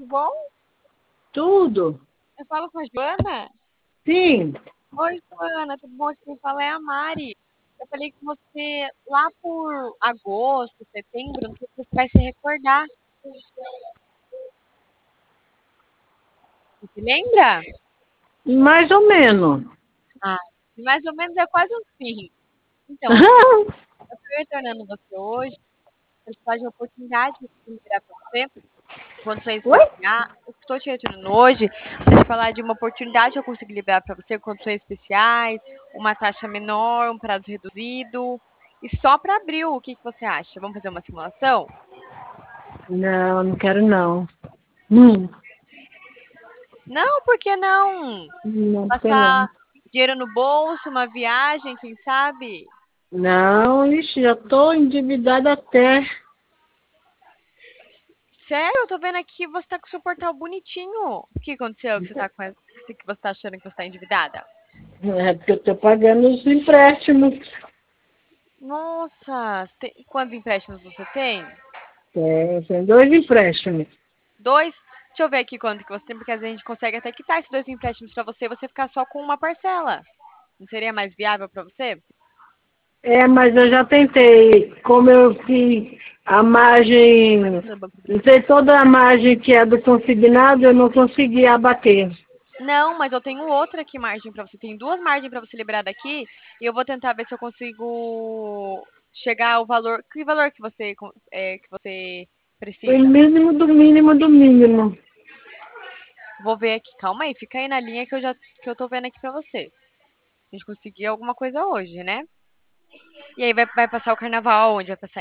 tudo bom? Tudo? Eu falo com a Joana? Sim. Oi, Joana, tudo bom? Quem fala é a Mari. Eu falei com você lá por agosto, setembro, não sei se você vai se recordar. Você se lembra? Mais ou menos. Ah, mais ou menos é quase um sim. Então, eu tô retornando você hoje para te falar de uma oportunidade que eu vou liberar para você. Condições Oi? especiais. Eu estou te retornando hoje para te falar de uma oportunidade que eu consegui liberar para você, condições especiais, uma taxa menor, um prazo reduzido. E só para abril, o que você acha? Vamos fazer uma simulação? Não, não quero não. Hum, Não, por que não? não quero Passar não. dinheiro no bolso, uma viagem, quem sabe? Não, ixi, já tô endividada até. Sério, eu tô vendo aqui que você tá com o seu portal bonitinho. O que aconteceu que você tá com que você tá achando que você tá endividada? É porque eu tô pagando os empréstimos. Nossa, quantos empréstimos você tem? Tem 2 empréstimos. Dois? Deixa eu ver aqui quanto que você tem, porque às vezes a gente consegue até quitar esses dois empréstimos pra você e você ficar só com uma parcela. Não seria mais viável pra você? É, mas eu já tentei. Como eu fiz a margem, No Banco do usei Brasil. toda a margem que é do consignado, eu não consegui abater. Não, mas eu tenho outra aqui margem pra você. Tem duas margens pra você liberar daqui e eu vou tentar ver se eu consigo chegar ao valor. Que valor que você Foi precisa? mínimo do mínimo do mínimo. Vou ver aqui. Calma aí, fica aí na linha que eu tô vendo aqui pra você. A gente conseguir alguma coisa hoje, né? E aí vai passar o carnaval onde vai passar?